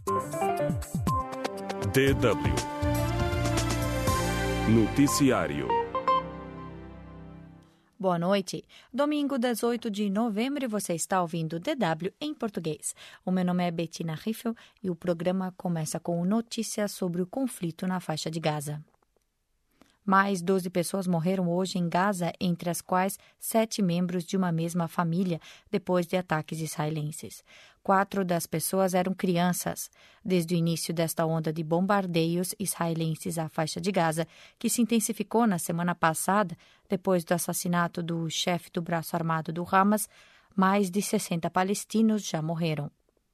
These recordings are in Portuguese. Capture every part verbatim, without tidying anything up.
D W Noticiário. Boa noite. Domingo, dezoito de novembro, e você está ouvindo D W em português. O meu nome é Bettina Riffel e o programa começa com notícias sobre o conflito na faixa de Gaza. Mais doze pessoas morreram hoje em Gaza, entre as quais sete membros de uma mesma família, depois de ataques israelenses. Quatro das pessoas eram crianças. Desde o início desta onda de bombardeios israelenses à faixa de Gaza, que se intensificou na semana passada, depois do assassinato do chefe do braço armado do Hamas, mais de sessenta palestinos já morreram.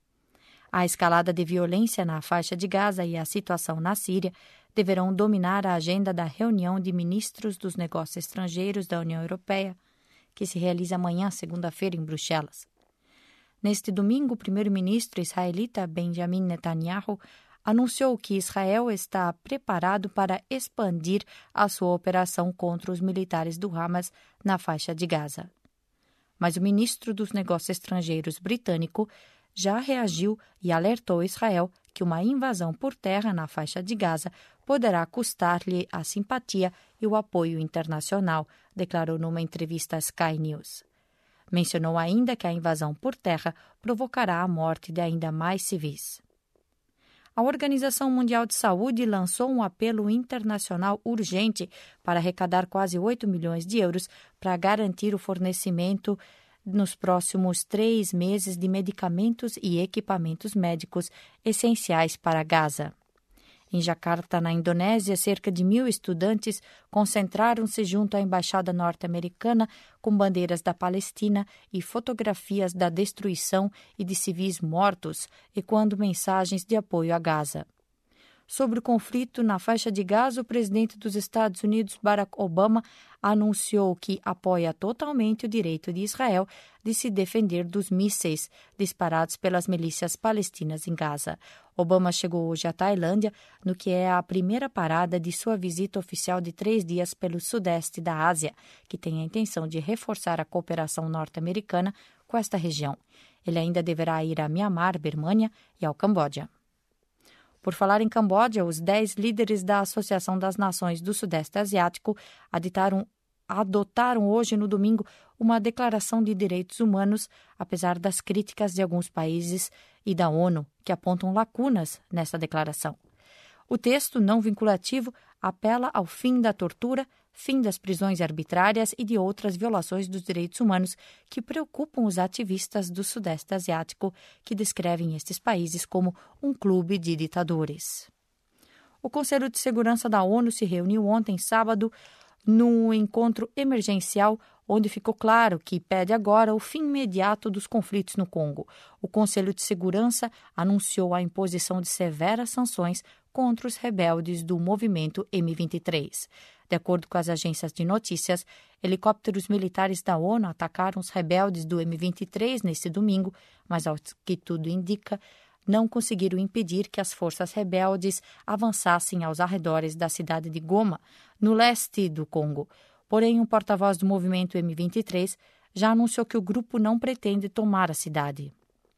A escalada de violência na faixa de Gaza e a situação na Síria deverão dominar a agenda da reunião de ministros dos negócios estrangeiros da União Europeia, que se realiza amanhã, segunda-feira, em Bruxelas. Neste domingo, o primeiro-ministro israelita Benjamin Netanyahu anunciou que Israel está preparado para expandir a sua operação contra os militares do Hamas na faixa de Gaza. Mas o ministro dos negócios estrangeiros britânico já reagiu e alertou Israel que uma invasão por terra na faixa de Gaza poderá custar-lhe a simpatia e o apoio internacional, declarou numa entrevista à Sky News. Mencionou ainda que a invasão por terra provocará a morte de ainda mais civis. A Organização Mundial de Saúde lançou um apelo internacional urgente para arrecadar quase oito milhões de euros para garantir o fornecimento nos próximos três meses de medicamentos e equipamentos médicos essenciais para Gaza. Em Jakarta, na Indonésia, cerca de mil estudantes concentraram-se junto à embaixada norte-americana com bandeiras da Palestina e fotografias da destruição e de civis mortos, ecoando mensagens de apoio a Gaza. Sobre o conflito na faixa de Gaza, o presidente dos Estados Unidos, Barack Obama, anunciou que apoia totalmente o direito de Israel de se defender dos mísseis disparados pelas milícias palestinas em Gaza. Obama chegou hoje à Tailândia, no que é a primeira parada de sua visita oficial de três dias pelo sudeste da Ásia, que tem a intenção de reforçar a cooperação norte-americana com esta região. Ele ainda deverá ir a Mianmar, Birmânia e ao Camboja. Por falar em Camboja, os dez líderes da Associação das Nações do Sudeste Asiático aditaram, adotaram hoje, no domingo, uma declaração de direitos humanos, apesar das críticas de alguns países e da ONU, que apontam lacunas nessa declaração. O texto não vinculativo apela ao fim da tortura, fim das prisões arbitrárias e de outras violações dos direitos humanos que preocupam os ativistas do Sudeste Asiático, que descrevem estes países como um clube de ditadores. O Conselho de Segurança da ONU se reuniu ontem, sábado, num encontro emergencial, onde ficou claro que pede agora o fim imediato dos conflitos no Congo. O Conselho de Segurança anunciou a imposição de severas sanções contra os rebeldes do movimento M vinte e três. De acordo com as agências de notícias, helicópteros militares da ONU atacaram os rebeldes do M vinte e três neste domingo, mas, ao que tudo indica, não conseguiram impedir que as forças rebeldes avançassem aos arredores da cidade de Goma, no leste do Congo. Porém, um porta-voz do movimento M vinte e três já anunciou que o grupo não pretende tomar a cidade.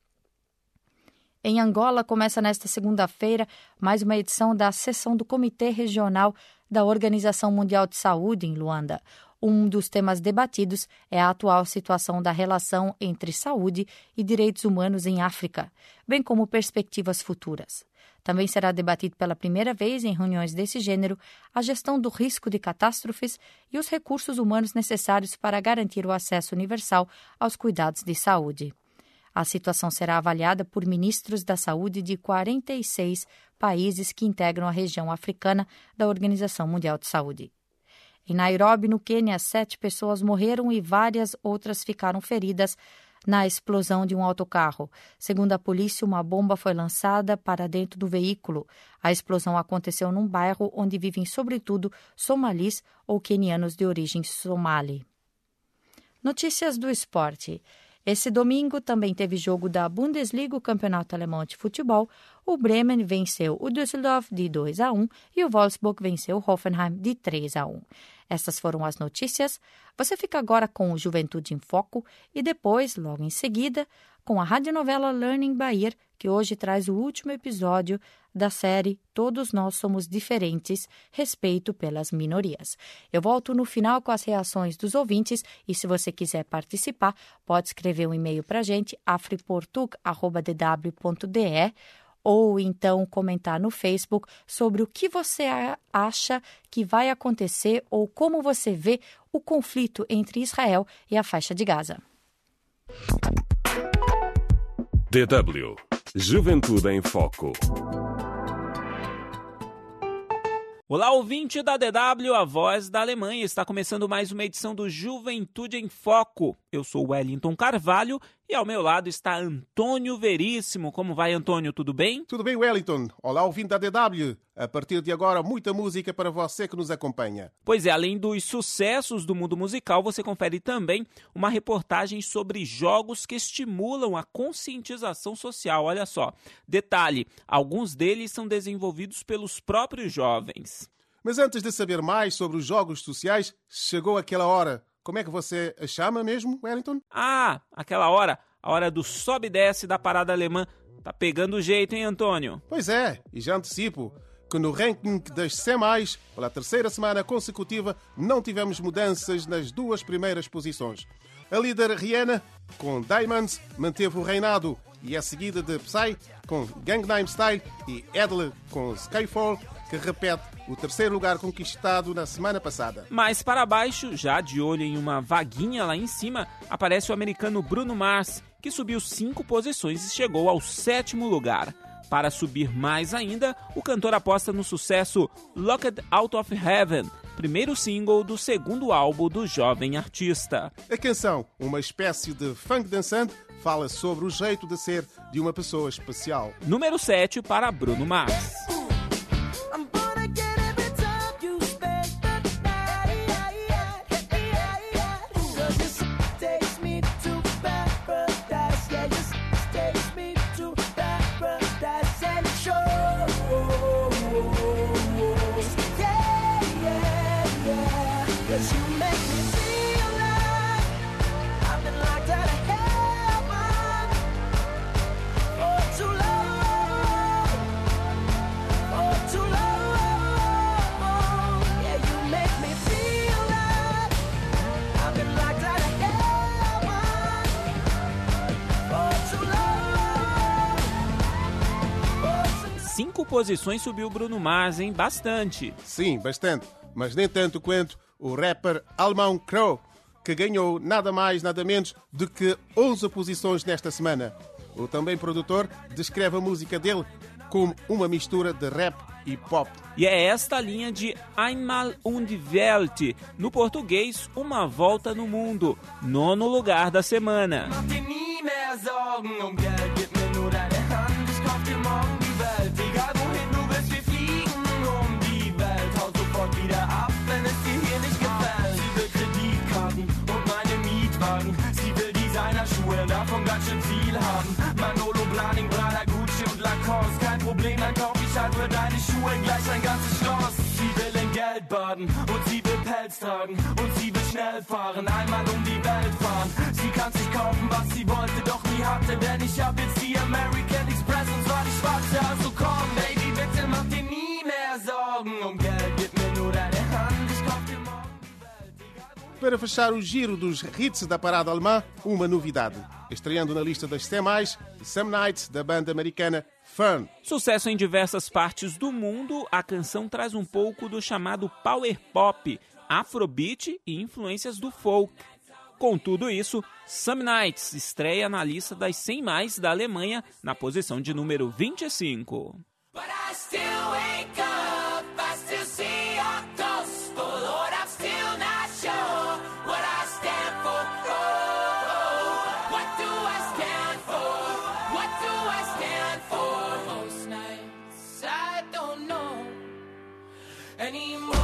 Em Angola, começa nesta segunda-feira mais uma edição da sessão do Comitê Regional da Organização Mundial de Saúde em Luanda. Um dos temas debatidos é a atual situação da relação entre saúde e direitos humanos em África, bem como perspectivas futuras. Também será debatido pela primeira vez em reuniões desse gênero a gestão do risco de catástrofes e os recursos humanos necessários para garantir o acesso universal aos cuidados de saúde. A situação será avaliada por ministros da saúde de quarenta e seis países que integram a região africana da Organização Mundial de Saúde. Em Nairobi, no Quênia, sete pessoas morreram e várias outras ficaram feridas na explosão de um autocarro. Segundo a polícia, uma bomba foi lançada para dentro do veículo. A explosão aconteceu num bairro onde vivem, sobretudo, somalis ou quenianos de origem somali. Notícias do esporte. Esse domingo também teve jogo da Bundesliga, o campeonato alemão de futebol. O Bremen venceu o Düsseldorf de dois a um e o Wolfsburg venceu o Hoffenheim de três a um. Essas foram as notícias. Você fica agora com o Juventude em Foco e depois, logo em seguida, com a radionovela Learning Bahia, que hoje traz o último episódio da série Todos Nós Somos Diferentes, Respeito pelas Minorias. Eu volto no final com as reações dos ouvintes e se você quiser participar, pode escrever um e-mail para a gente, afriportug arroba d w ponto d e, ou então comentar no Facebook sobre o que você acha que vai acontecer ou como você vê o conflito entre Israel e a faixa de Gaza. D W Juventude em Foco. Olá, ouvinte da D W, a voz da Alemanha. Está começando mais uma edição do Juventude em Foco. Eu sou Wellington Carvalho e ao meu lado está Antônio Veríssimo. Como vai, Antônio? Tudo bem? Tudo bem, Wellington. Olá, ouvinte da D W. A partir de agora, muita música para você que nos acompanha. Pois é, além dos sucessos do mundo musical, você confere também uma reportagem sobre jogos que estimulam a conscientização social. Olha só, detalhe, alguns deles são desenvolvidos pelos próprios jovens. Mas antes de saber mais sobre os jogos sociais, chegou aquela hora. Como é que você a chama mesmo, Wellington? Ah, aquela hora, a hora do sobe e desce da parada alemã. Tá pegando o jeito, hein, Antônio? Pois é, e já antecipo que no ranking das C mais, pela terceira semana consecutiva, não tivemos mudanças nas duas primeiras posições. A líder Rihanna, com Diamonds, manteve o reinado e é seguida de Psy, com Gangnam Style, e Adele, com Skyfall, que repete o terceiro lugar conquistado na semana passada. Mais para baixo, já de olho em uma vaguinha lá em cima, aparece o americano Bruno Mars, que subiu cinco posições e chegou ao sétimo lugar. Para subir mais ainda, o cantor aposta no sucesso Locked Out of Heaven, primeiro single do segundo álbum do jovem artista. A canção, uma espécie de funk dançante, fala sobre o jeito de ser de uma pessoa especial. Número sete para Bruno Mars. Cinco posições subiu Bruno Mars, hein? Bastante. Sim, bastante. Mas nem tanto quanto o rapper alemão Crow, que ganhou nada mais, nada menos do que onze posições nesta semana. O também produtor descreve a música dele como uma mistura de rap e pop. E é esta linha de Einmal um die Welt, no português, Uma Volta no Mundo, nono lugar da semana. Davon ganz schön viel haben. Manolo, Blahnik, Prada, Gucci und Lacoste. Kein Problem, dann kauf ich halt für deine Schuhe gleich ein ganzes Schloss. Sie will in Geld baden und sie will Pelz tragen und sie will schnell fahren, einmal um die Welt fahren. Sie kann sich kaufen, was sie wollte, doch nie hatte, denn ich hab jetzt die American Express und zwar die schwarze. Also komm, Baby, bitte mach dir nie mehr Sorgen um Geld, gib mir nur deine Hand, ich kauf dir morgen die Welt. Para fechar o giro dos hits da parada alemã, uma novidade. Estreando na lista das C mais, Some Nights, da banda americana Fun. Sucesso em diversas partes do mundo, a canção traz um pouco do chamado power pop, afrobeat e influências do folk. Com tudo isso, Some Nights estreia na lista das cem mais da Alemanha, na posição de número vinte e cinco. But I still wake up, I still see your ghost. Oh Lord, I'm still not sure what I stand for. Oh, oh, what do I stand for? What do I stand for? Most nights I don't know anymore.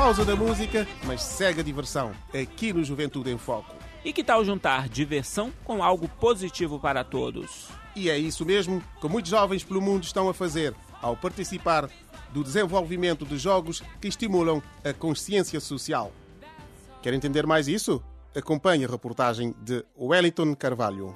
pausa da música, mas segue a diversão, aqui no Juventude em Foco. E que tal juntar diversão com algo positivo para todos? E é isso mesmo que muitos jovens pelo mundo estão a fazer, ao participar do desenvolvimento de jogos que estimulam a consciência social. Quer entender mais isso? Acompanhe a reportagem de Wellington Carvalho.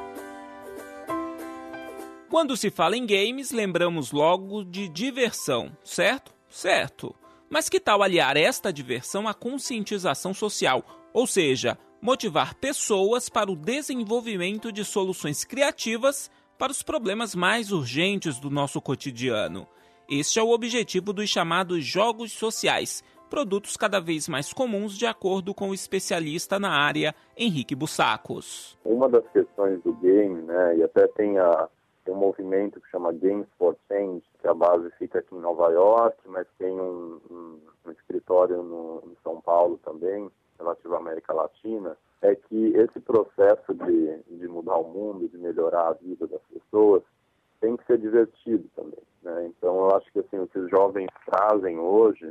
Quando se fala em games, lembramos logo de diversão, certo? Certo. Mas que tal aliar esta diversão à conscientização social, ou seja, motivar pessoas para o desenvolvimento de soluções criativas para os problemas mais urgentes do nosso cotidiano. Este é o objetivo dos chamados jogos sociais, produtos cada vez mais comuns de acordo com o especialista na área, Henrique Bussacos. Uma das questões do game, né, e até tem, a, tem um movimento que chama Games for Change, que a base fica aqui em Nova York, mas tem um, um, um escritório no, em São Paulo também, relativo à América Latina, é que esse processo de, de mudar o mundo, de melhorar a vida das pessoas, tem que ser divertido também, né? Então, eu acho que assim, o que os jovens trazem hoje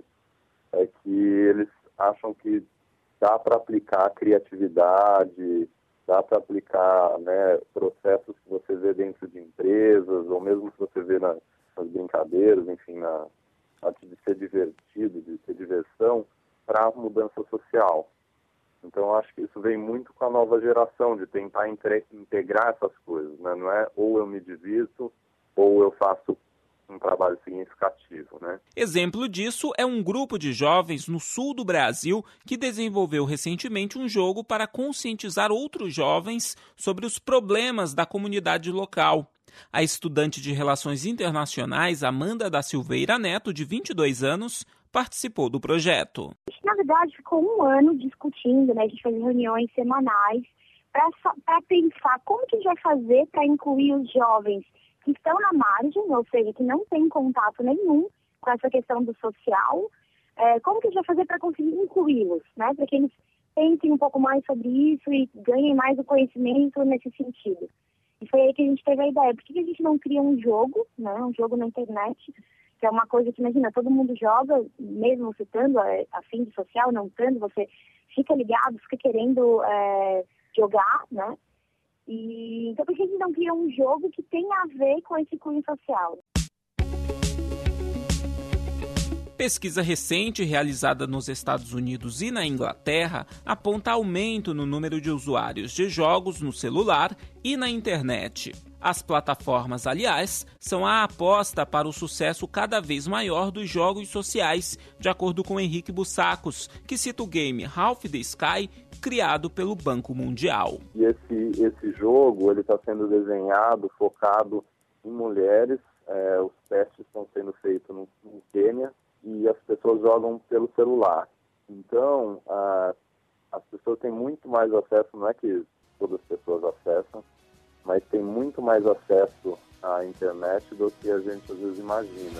é que eles acham que dá para aplicar criatividade, dá para aplicar, né, processos que você vê dentro de empresas, ou mesmo que você vê na, nas brincadeiras, enfim, na, na de ser divertido, de ter diversão, para a mudança social. Então, eu acho que isso vem muito com a nova geração, de tentar entre, integrar essas coisas, né? Não é ou eu me divirto ou eu faço um trabalho significativo, né? Exemplo disso é um grupo de jovens no sul do Brasil que desenvolveu recentemente um jogo para conscientizar outros jovens sobre os problemas da comunidade local. A estudante de Relações Internacionais, Amanda da Silveira Neto, de vinte e dois anos, participou do projeto. A gente, na verdade, ficou um ano discutindo, né? A gente fez reuniões semanais para pensar como que a gente vai fazer para incluir os jovens que estão na margem, ou seja, que não têm contato nenhum com essa questão do social, é, como que a gente vai fazer para conseguir incluí-los, né? Para que eles pensem um pouco mais sobre isso e ganhem mais o conhecimento nesse sentido. E foi aí que a gente teve a ideia, por que a gente não cria um jogo, né? Um jogo na internet, que é uma coisa que, imagina, todo mundo joga, mesmo você estando a fim de social, não estando, você fica ligado, fica querendo é, jogar, né? E, então, por que a gente não cria um jogo que tenha a ver com esse cunho social? Pesquisa recente realizada nos Estados Unidos e na Inglaterra aponta aumento no número de usuários de jogos no celular e na internet. As plataformas, aliás, são a aposta para o sucesso cada vez maior dos jogos sociais, de acordo com Henrique Bussacos, que cita o game Half the Sky, criado pelo Banco Mundial. E esse, esse jogo ele está sendo desenhado, focado em mulheres. É, os testes estão sendo feitos no, no Quênia e as pessoas jogam pelo celular. Então, a, as pessoas têm muito mais acesso, não é que todas as pessoas acessam, mas tem muito mais acesso à internet do que a gente às vezes imagina.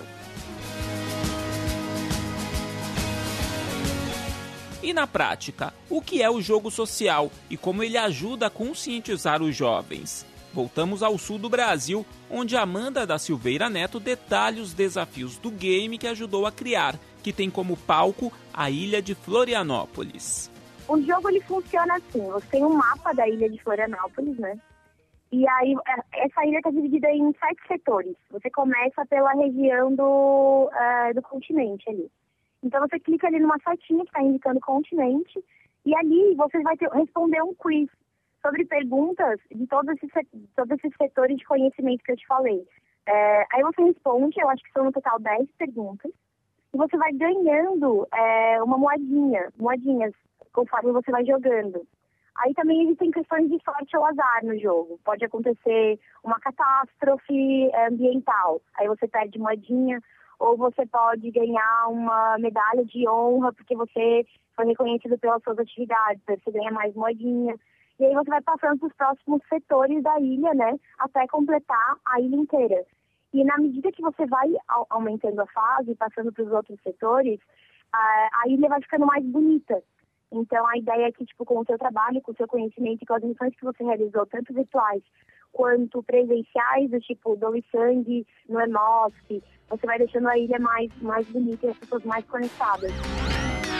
E na prática, o que é o jogo social e como ele ajuda a conscientizar os jovens? Voltamos ao sul do Brasil, onde Amanda da Silveira Neto detalha os desafios do game que ajudou a criar, que tem como palco a ilha de Florianópolis. O jogo ele funciona assim, você tem um mapa da ilha de Florianópolis, né? E aí, essa ilha está dividida em sete setores. Você começa pela região do, uh, do continente ali. Então, você clica ali numa setinha que está indicando o continente e ali você vai ter, responder um quiz sobre perguntas de todos esses, todos esses setores de conhecimento que eu te falei. É, aí você responde, eu acho que são no total dez perguntas, e você vai ganhando é, uma moedinha, moedinhas, conforme você vai jogando. Aí também existem questões de sorte ou azar no jogo. Pode acontecer uma catástrofe ambiental, aí você perde moedinha, ou você pode ganhar uma medalha de honra porque você foi reconhecido pelas suas atividades, aí você ganha mais moedinha. E aí você vai passando para os próximos setores da ilha, né, até completar a ilha inteira. E na medida que você vai aumentando a fase, passando para os outros setores, a, a ilha vai ficando mais bonita. Então, a ideia é que, tipo, com o seu trabalho, com o seu conhecimento e com as missões que você realizou, tanto virtuais quanto presenciais, do tipo, doe sangue no E M O S C, você vai deixando a ilha mais, mais bonita e as pessoas mais conectadas.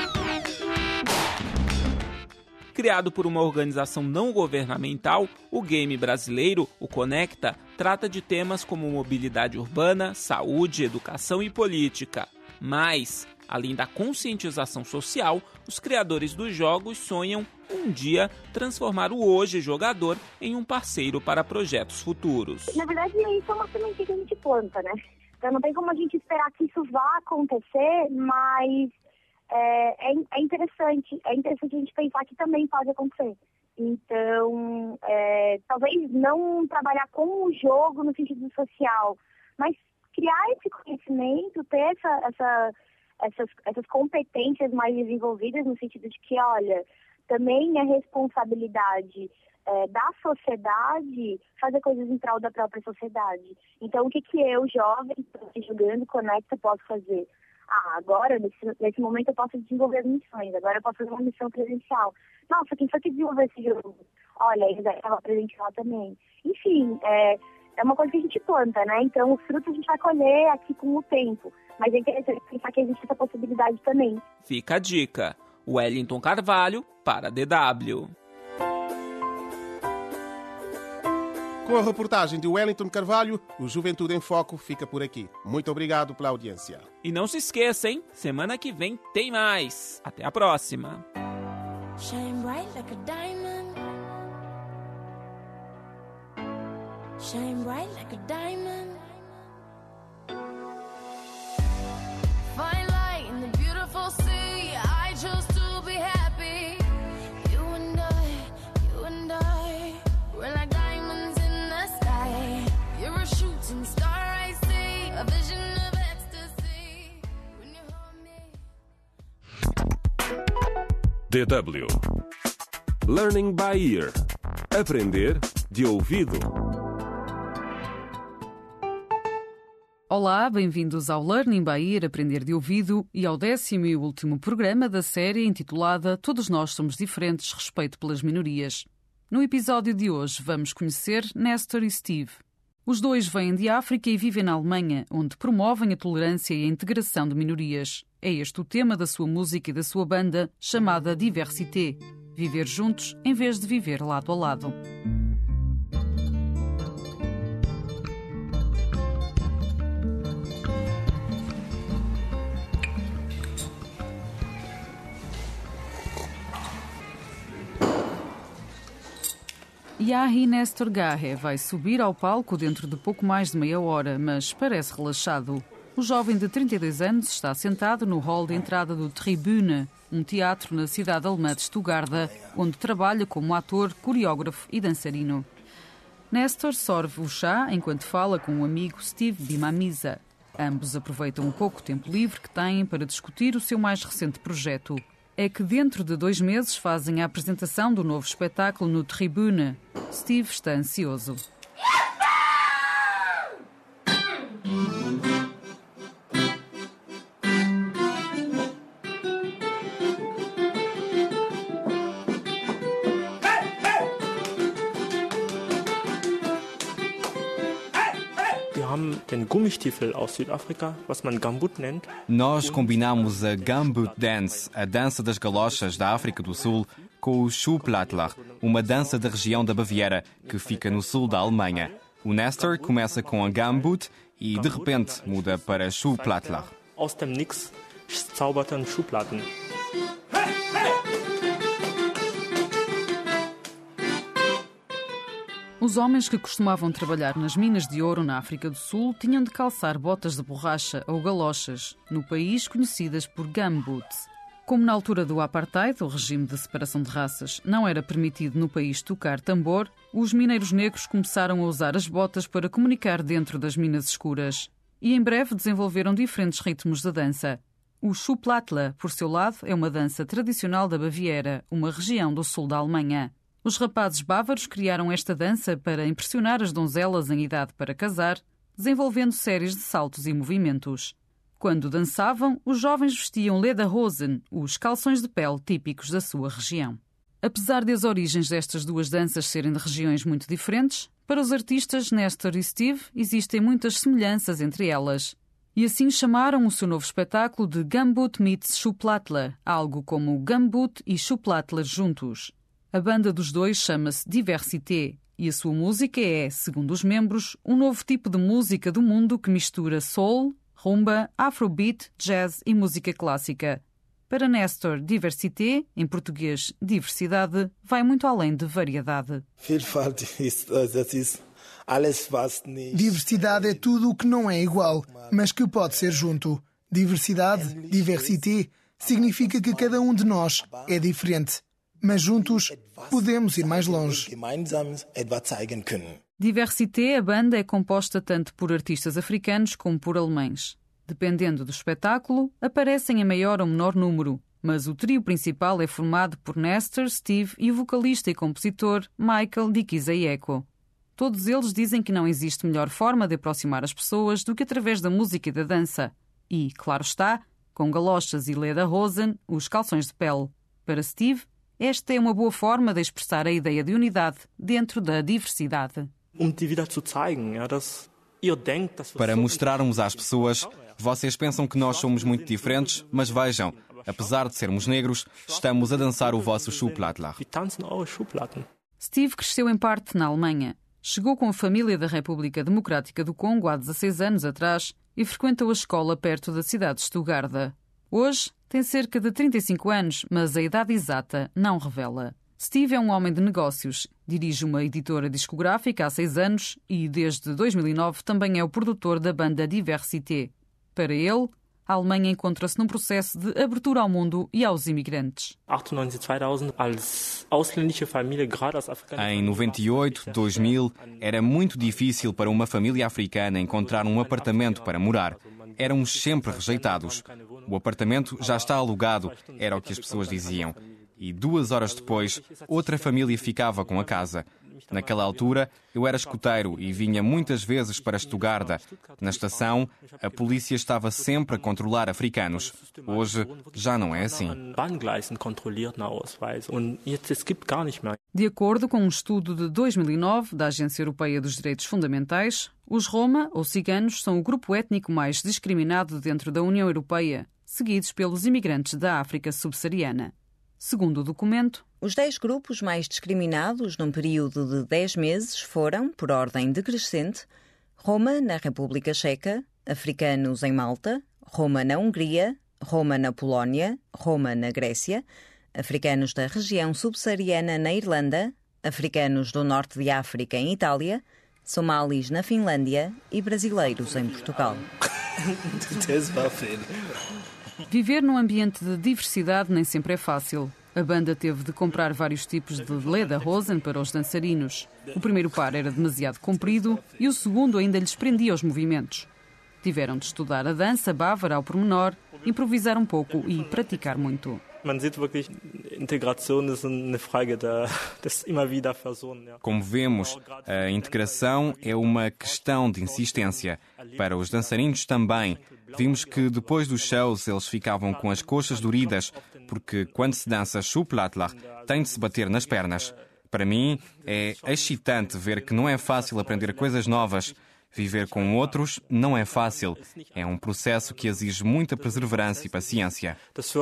Criado por uma organização não governamental, o game brasileiro, o Conecta, trata de temas como mobilidade urbana, saúde, educação e política. Mas, além da conscientização social, os criadores dos jogos sonham, um dia, transformar o hoje jogador em um parceiro para projetos futuros. Na verdade, isso é uma sementinha que a gente planta, né? Então não tem como a gente esperar que isso vá acontecer, mas é, é, é interessante, é interessante a gente pensar que também pode acontecer. Então, é, talvez não trabalhar com o jogo no sentido social, mas criar esse conhecimento, ter essa, essa, essas, essas competências mais desenvolvidas no sentido de que, olha, também é responsabilidade é, da sociedade fazer coisas em prol da própria sociedade. Então, o que, que eu, jovem, jogando Conecta, posso fazer? Ah, agora, nesse, nesse momento, eu posso desenvolver as missões. Agora eu posso fazer uma missão presencial. Nossa, quem foi que desenvolveu esse jogo? Olha, ele estava presente lá também. Enfim, é, é uma coisa que a gente planta, né? Então, os frutos a gente vai colher aqui com o tempo. Mas é interessante pensar que existe essa possibilidade também. Fica a dica. Wellington Carvalho, para a D W. Com a reportagem de Wellington Carvalho, o Juventude em Foco fica por aqui. Muito obrigado pela audiência. E não se esqueça, hein? Semana que vem tem mais. Até a próxima. Shine bright like a diamond. Shine bright like a diamond. Find light in the beautiful sea. I chose to be happy. You and I, you and I, we're like diamonds in the sky. You're a shooting star, I see, a vision of ecstasy. When you hold me. D W Learning by Ear. Aprender de ouvido. Olá, bem-vindos ao Learning by Ear, Aprender de Ouvido, e ao décimo e último programa da série intitulada Todos Nós Somos Diferentes, Respeito pelas Minorias. No episódio de hoje vamos conhecer Nestor e Steve. Os dois vêm de África e vivem na Alemanha, onde promovem a tolerância e a integração de minorias. É este o tema da sua música e da sua banda, chamada Diversité. Viver juntos em vez de viver lado a lado. Yahi Nestor Gahe vai subir ao palco dentro de pouco mais de meia hora, mas parece relaxado. O jovem de trinta e dois anos está sentado no hall de entrada do Tribüne, um teatro na cidade alemã de Stuttgart, onde trabalha como ator, coreógrafo e dançarino. Nestor sorve o chá enquanto fala com o amigo Steve Bimamisa. Ambos aproveitam um pouco tempo livre que têm para discutir o seu mais recente projeto. É que dentro de dois meses fazem a apresentação do novo espetáculo no Tribüne. Steve está ansioso. Den Gummistiefel aus Südafrika, was man Gambut nennt. Nós combinamos a Gambut Dance, a dança das galochas da África do Sul, com o Schuhplattler, uma dança da região da Baviera, que fica no sul da Alemanha. O Nestor começa com a Gambut e, de repente, muda para Schuhplattler. Aus dem Nix zauberten Schuhplatten. Os homens que costumavam trabalhar nas minas de ouro na África do Sul tinham de calçar botas de borracha ou galochas, no país conhecidas por gumboots. Como na altura do apartheid, o regime de separação de raças, não era permitido no país tocar tambor, os mineiros negros começaram a usar as botas para comunicar dentro das minas escuras. E em breve desenvolveram diferentes ritmos de dança. O Schuhplattler, por seu lado, é uma dança tradicional da Baviera, uma região do sul da Alemanha. Os rapazes bávaros criaram esta dança para impressionar as donzelas em idade para casar, desenvolvendo séries de saltos e movimentos. Quando dançavam, os jovens vestiam lederhosen, os calções de pele típicos da sua região. Apesar de as origens destas duas danças serem de regiões muito diferentes, para os artistas Nestor e Steve existem muitas semelhanças entre elas. E assim chamaram o seu novo espetáculo de Gambut meets Schuhplattler, algo como Gambut e Schuhplattler juntos. A banda dos dois chama-se Diversité e a sua música é, segundo os membros, um novo tipo de música do mundo que mistura soul, rumba, afrobeat, jazz e música clássica. Para Nestor, Diversité, em português diversidade, vai muito além de variedade. Diversidade é tudo o que não é igual, mas que pode ser junto. Diversidade, diversité, significa que cada um de nós é diferente, mas juntos podemos ir mais longe. Diversité, a banda, é composta tanto por artistas africanos como por alemães. Dependendo do espetáculo, aparecem em maior ou menor número, mas o trio principal é formado por Nestor, Steve e o vocalista e compositor Michael Dikizayeko. Todos eles dizem que não existe melhor forma de aproximar as pessoas do que através da música e da dança. E, claro está, com galochas e lederhosen, os calções de pele. Para Steve, esta é uma boa forma de expressar a ideia de unidade dentro da diversidade. Para mostrarmos às pessoas, vocês pensam que nós somos muito diferentes, mas vejam, apesar de sermos negros, estamos a dançar o vosso Schuhplattler. Steve cresceu em parte na Alemanha. Chegou com a família da República Democrática do Congo há dezasseis anos atrás e frequentou a escola perto da cidade de Stuttgart. Hoje tem cerca de trinta e cinco anos, mas a idade exata não revela. Steve é um homem de negócios, dirige uma editora discográfica há seis anos e, desde dois mil e nove, também é o produtor da banda Diversité. Para ele, a Alemanha encontra-se num processo de abertura ao mundo e aos imigrantes. Em noventa e oito, dois mil, era muito difícil para uma família africana encontrar um apartamento para morar. Éramos sempre rejeitados. O apartamento já está alugado, era o que as pessoas diziam. E duas horas depois, outra família ficava com a casa. Naquela altura, eu era escoteiro e vinha muitas vezes para Stuttgart. Na estação, a polícia estava sempre a controlar africanos. Hoje, já não é assim. De acordo com um estudo de dois mil e nove da Agência Europeia dos Direitos Fundamentais, os Roma, ou ciganos, são o grupo étnico mais discriminado dentro da União Europeia, seguidos pelos imigrantes da África subsaariana. Segundo o documento, os dez grupos mais discriminados num período de dez meses foram, por ordem decrescente, Roma na República Checa, africanos em Malta, Roma na Hungria, Roma na Polónia, Roma na Grécia, africanos da região subsaariana na Irlanda, africanos do norte de África em Itália, somalis na Finlândia e brasileiros em Portugal. Viver num ambiente de diversidade nem sempre é fácil. A banda teve de comprar vários tipos de lederhosen para os dançarinos. O primeiro par era demasiado comprido e o segundo ainda lhes prendia os movimentos. Tiveram de estudar a dança bávara ao pormenor, improvisar um pouco e praticar muito. Como vemos, a integração é uma questão de insistência. Para os dançarinos também. Vimos que depois dos shows eles ficavam com as coxas doridas, porque quando se dança Schuhplattler tem de se bater nas pernas. Para mim é excitante ver que não é fácil aprender coisas novas. Viver com outros não é fácil. É um processo que exige muita perseverança e paciência.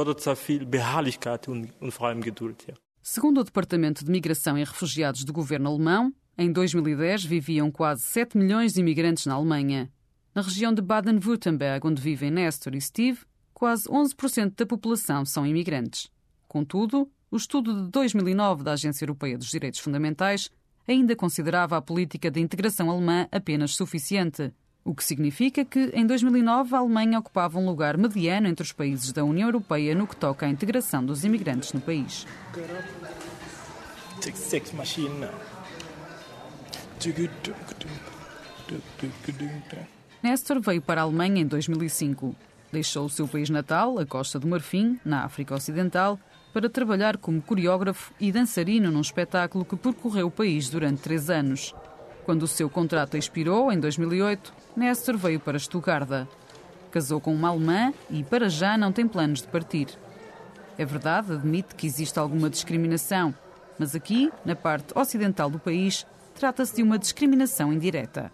Segundo o Departamento de Migração e Refugiados do governo alemão, em dois mil e dez viviam quase sete milhões de imigrantes na Alemanha. Na região de Baden-Württemberg, onde vivem Nestor e Steve, quase onze por cento da população são imigrantes. Contudo, o estudo de dois mil e nove da Agência Europeia dos Direitos Fundamentais ainda considerava a política de integração alemã apenas suficiente, o que significa que, em dois mil e nove, a Alemanha ocupava um lugar mediano entre os países da União Europeia no que toca à integração dos imigrantes no país. Nestor veio para a Alemanha em dois mil e cinco. Deixou o seu país natal, a Costa do Marfim, na África Ocidental, para trabalhar como coreógrafo e dançarino num espetáculo que percorreu o país durante três anos. Quando o seu contrato expirou, em dois mil e oito, Nestor veio para Stuttgart. Casou com uma alemã e, para já, não tem planos de partir. É verdade, admite que existe alguma discriminação, mas aqui, na parte ocidental do país, trata-se de uma discriminação indireta.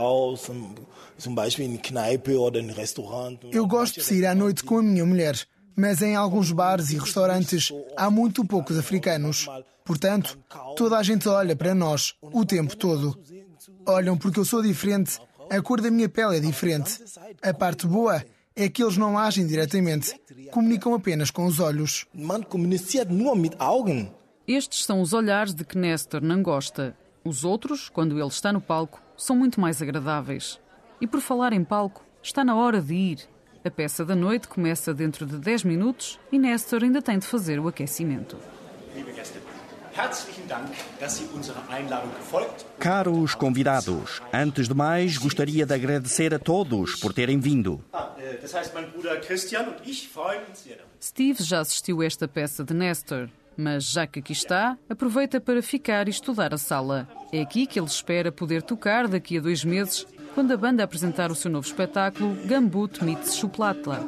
Eu gosto de sair à noite com a minha mulher. mas em alguns bares e restaurantes há muito poucos africanos. Portanto, toda a gente olha para nós o tempo todo. Olham porque eu sou diferente, a cor da minha pele é diferente. A parte boa é que eles não agem diretamente, comunicam apenas com os olhos. Estes são os olhares de que Nestor não gosta. Os outros, quando ele está no palco, são muito mais agradáveis. E por falar em palco, está na hora de ir. A peça da noite começa dentro de dez minutos e Nestor ainda tem de fazer o aquecimento. Caros convidados, antes de mais gostaria de agradecer a todos por terem vindo. Steve já assistiu a esta peça de Nestor, mas já que aqui está, aproveita para ficar e estudar a sala. É aqui que ele espera poder tocar daqui a dois meses, quando a banda apresentar o seu novo espetáculo Gambut meets Schuhplattler.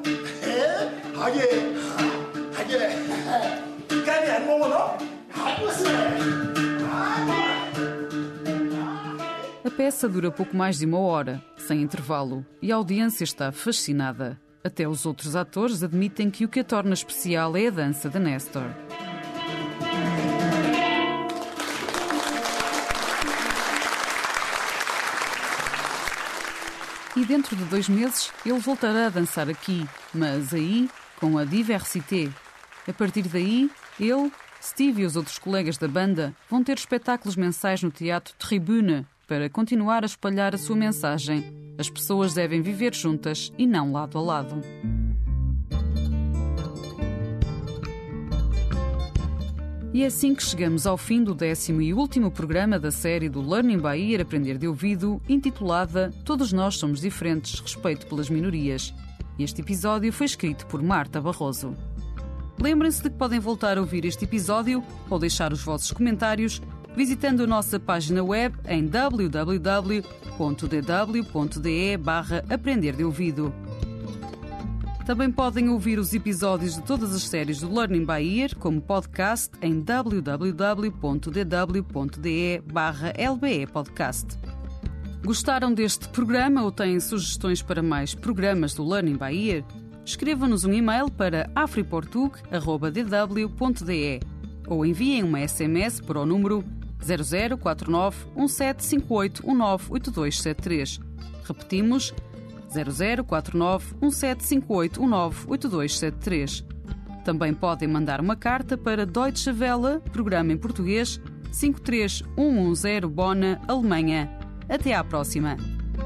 A peça dura pouco mais de uma hora, sem intervalo, e a audiência está fascinada. Até os outros atores admitem que o que a torna especial é a dança de Nestor. E dentro de dois meses ele voltará a dançar aqui, mas aí com a Diversité. A partir daí, ele, Steve e os outros colegas da banda vão ter espetáculos mensais no Teatro Tribune para continuar a espalhar a sua mensagem. As pessoas devem viver juntas e não lado a lado. E é assim que chegamos ao fim do décimo e último programa da série do Learning by Ear, Aprender de Ouvido, intitulada Todos Nós Somos Diferentes, Respeito pelas Minorias. Este episódio foi escrito por Marta Barroso. Lembrem-se de que podem voltar a ouvir este episódio ou deixar os vossos comentários visitando a nossa página web em w w w ponto d w ponto d e barra aprender de ouvido. Também podem ouvir os episódios de todas as séries do Learning by Ear como podcast em w w w ponto d w ponto d e barra l b e podcast. Gostaram deste programa ou têm sugestões para mais programas do Learning by Ear? Escrevam-nos um e-mail para afriportug arroba d w ponto d e ou enviem uma S M S para o número zero zero quatro nove um sete cinco oito um nove oito dois sete três. Repetimos, zero zero quatro nove um sete cinco oito um nove oito dois sete três. Também podem mandar uma carta para Deutsche Welle, programa em português, cinco três um um zero Bonn, Alemanha. Até à próxima!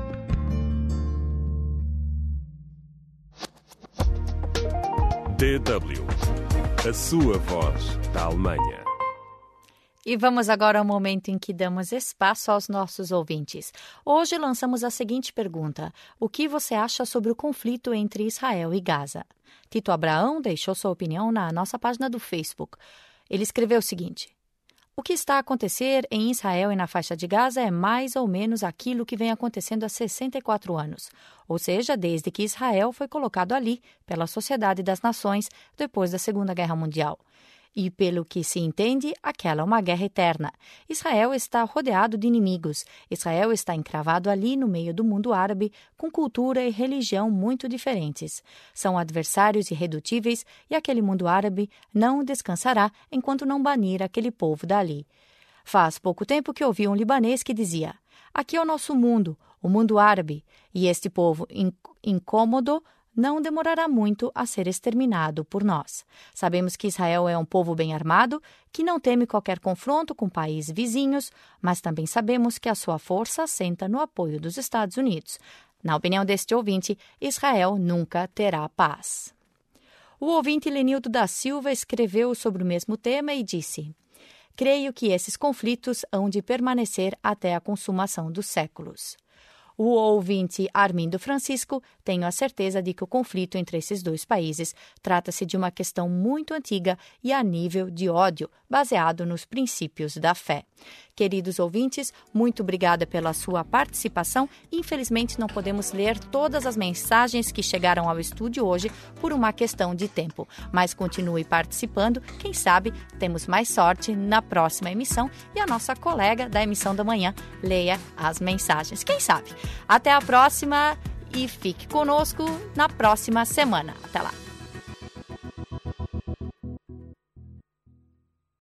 D W, a sua voz da Alemanha. E vamos agora ao momento em que damos espaço aos nossos ouvintes. Hoje lançamos a seguinte pergunta: o que você acha sobre o conflito entre Israel e Gaza? Tito Abraão deixou sua opinião na nossa página do Facebook. Ele escreveu o seguinte: o que está a acontecer em Israel e na faixa de Gaza é mais ou menos aquilo que vem acontecendo há sessenta e quatro anos, ou seja, desde que Israel foi colocado ali pela Sociedade das Nações depois da Segunda Guerra Mundial. E, pelo que se entende, aquela é uma guerra eterna. Israel está rodeado de inimigos. Israel está encravado ali no meio do mundo árabe, com cultura e religião muito diferentes. São adversários irredutíveis e aquele mundo árabe não descansará enquanto não banir aquele povo dali. Faz pouco tempo que ouvi um libanês que dizia: aqui é o nosso mundo, o mundo árabe, e este povo incômodo não demorará muito a ser exterminado por nós. Sabemos que Israel é um povo bem armado, que não teme qualquer confronto com países vizinhos, mas também sabemos que a sua força assenta no apoio dos Estados Unidos. Na opinião deste ouvinte, Israel nunca terá paz. O ouvinte Lenildo da Silva escreveu sobre o mesmo tema e disse: creio que esses conflitos hão de permanecer até a consumação dos séculos. O ouvinte Armindo Francisco, tenho a certeza de que o conflito entre esses dois países trata-se de uma questão muito antiga e a nível de ódio, baseado nos princípios da fé. Queridos ouvintes, muito obrigada pela sua participação. Infelizmente, não podemos ler todas as mensagens que chegaram ao estúdio hoje por uma questão de tempo, mas continue participando. Quem sabe temos mais sorte na próxima emissão e a nossa colega da emissão da manhã leia as mensagens. Quem sabe? Até a próxima e fique conosco na próxima semana. Até lá!